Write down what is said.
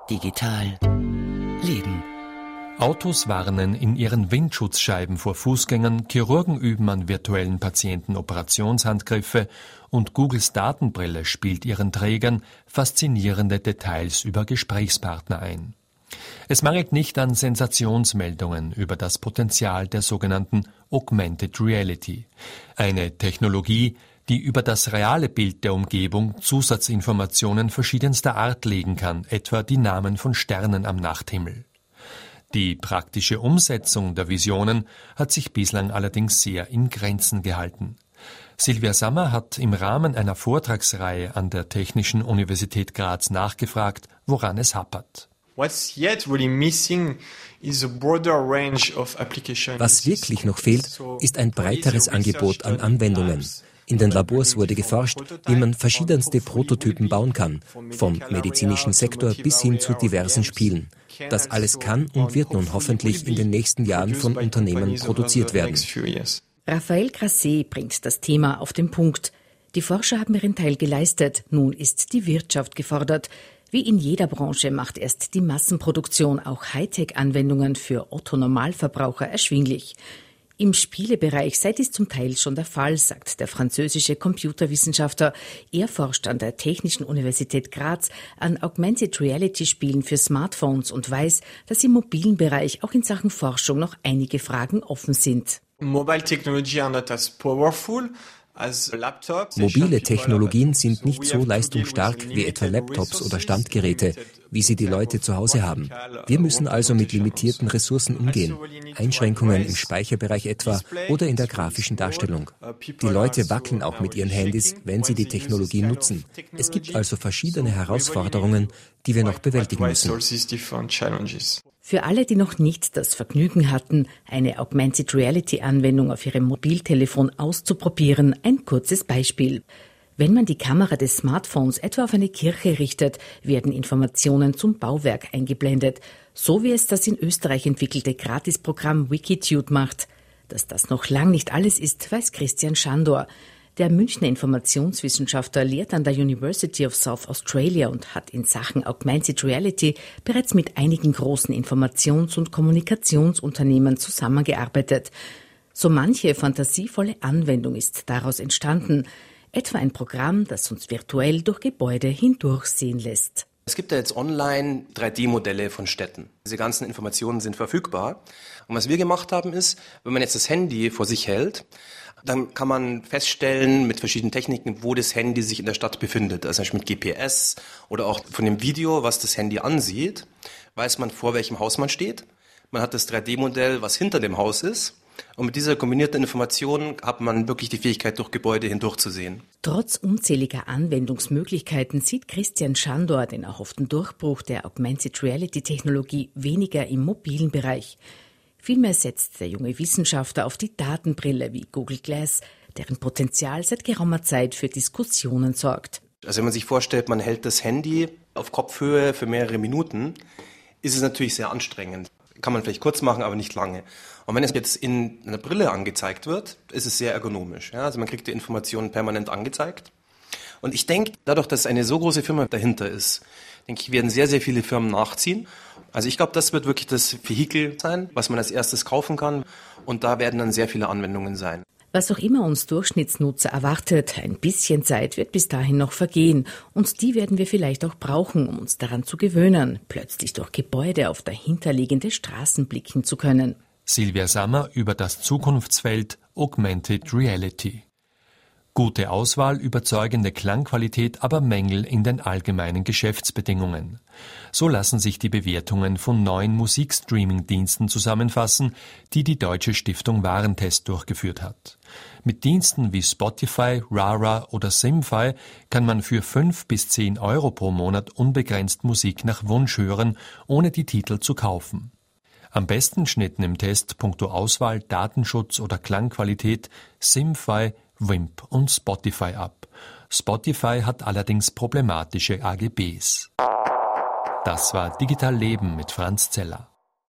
Digital Leben. Autos warnen in ihren Windschutzscheiben vor Fußgängern, Chirurgen üben an virtuellen Patienten Operationshandgriffe und Googles Datenbrille spielt ihren Trägern faszinierende Details über Gesprächspartner ein. Es mangelt nicht an Sensationsmeldungen über das Potenzial der sogenannten Augmented Reality, eine Technologie, die über das reale Bild der Umgebung Zusatzinformationen verschiedenster Art legen kann, etwa die Namen von Sternen am Nachthimmel. Die praktische Umsetzung der Visionen hat sich bislang allerdings sehr in Grenzen gehalten. Silvia Sammer hat im Rahmen einer Vortragsreihe an der Technischen Universität Graz nachgefragt, woran es hapert. Was wirklich noch fehlt, ist ein breiteres Angebot an Anwendungen. In den Labors wurde geforscht, wie man verschiedenste Prototypen bauen kann, vom medizinischen Sektor bis hin zu diversen Spielen. Das alles kann und wird nun hoffentlich in den nächsten Jahren von Unternehmen produziert werden. Raphael Grasset bringt das Thema auf den Punkt. Die Forscher haben ihren Teil geleistet, nun ist die Wirtschaft gefordert. Wie in jeder Branche macht erst die Massenproduktion auch Hightech-Anwendungen für Otto-Normalverbraucher erschwinglich. Im Spielebereich sei dies zum Teil schon der Fall, sagt der französische Computerwissenschaftler. Er forscht an der Technischen Universität Graz an Augmented Reality Spielen für Smartphones und weiß, dass im mobilen Bereich auch in Sachen Forschung noch einige Fragen offen sind. Mobile technology are not as powerful. Mobile Technologien sind nicht so leistungsstark wie etwa Laptops oder Standgeräte, wie sie die Leute zu Hause haben. Wir müssen also mit limitierten Ressourcen umgehen. Einschränkungen im Speicherbereich etwa oder in der grafischen Darstellung. Die Leute wackeln auch mit ihren Handys, wenn sie die Technologie nutzen. Es gibt also verschiedene Herausforderungen, die wir noch bewältigen müssen. Für alle, die noch nicht das Vergnügen hatten, eine Augmented Reality Anwendung auf ihrem Mobiltelefon auszuprobieren, ein kurzes Beispiel. Wenn man die Kamera des Smartphones etwa auf eine Kirche richtet, werden Informationen zum Bauwerk eingeblendet, so wie es das in Österreich entwickelte Gratisprogramm Wikitude macht. Dass das noch lang nicht alles ist, weiß Christian Schandor. Der Münchner Informationswissenschaftler lehrt an der University of South Australia und hat in Sachen Augmented Reality bereits mit einigen großen Informations- und Kommunikationsunternehmen zusammengearbeitet. So manche fantasievolle Anwendung ist daraus entstanden, etwa ein Programm, das uns virtuell durch Gebäude hindurchsehen lässt. Es gibt ja jetzt online 3D-Modelle von Städten. Diese ganzen Informationen sind verfügbar. Und was wir gemacht haben ist, wenn man jetzt das Handy vor sich hält, dann kann man feststellen mit verschiedenen Techniken, wo das Handy sich in der Stadt befindet. Also mit GPS oder auch von dem Video, was das Handy ansieht, weiß man, vor welchem Haus man steht. Man hat das 3D-Modell, was hinter dem Haus ist. Und mit dieser kombinierten Information hat man wirklich die Fähigkeit, durch Gebäude hindurchzusehen. Trotz unzähliger Anwendungsmöglichkeiten sieht Christian Schandor den erhofften Durchbruch der Augmented Reality-Technologie weniger im mobilen Bereich. Vielmehr setzt der junge Wissenschaftler auf die Datenbrille wie Google Glass, deren Potenzial seit geraumer Zeit für Diskussionen sorgt. Also wenn man sich vorstellt, man hält das Handy auf Kopfhöhe für mehrere Minuten, ist es natürlich sehr anstrengend. Kann man vielleicht kurz machen, aber nicht lange. Und wenn es jetzt in einer Brille angezeigt wird, ist es sehr ergonomisch. Ja, also man kriegt die Informationen permanent angezeigt. Und ich denke, dadurch, dass eine so große Firma dahinter ist, denke ich, werden sehr, sehr viele Firmen nachziehen. Also ich glaube, das wird wirklich das Vehikel sein, was man als erstes kaufen kann. Und da werden dann sehr viele Anwendungen sein. Was auch immer uns Durchschnittsnutzer erwartet, ein bisschen Zeit wird bis dahin noch vergehen. Und die werden wir vielleicht auch brauchen, um uns daran zu gewöhnen, plötzlich durch Gebäude auf dahinterliegende Straßen blicken zu können. Silvia Sammer über das Zukunftsfeld Augmented Reality. Gute Auswahl, überzeugende Klangqualität, aber Mängel in den allgemeinen Geschäftsbedingungen. So lassen sich die Bewertungen von 9 Musikstreaming-Diensten zusammenfassen, die die Deutsche Stiftung Warentest durchgeführt hat. Mit Diensten wie Spotify, Rara oder Simfy kann man für 5 bis 10 Euro pro Monat unbegrenzt Musik nach Wunsch hören, ohne die Titel zu kaufen. Am besten schnitten im Test punkto Auswahl, Datenschutz oder Klangqualität Simfy, Wimp und Spotify ab. Spotify hat allerdings problematische AGBs. Das war Digital Leben mit Franz Zeller.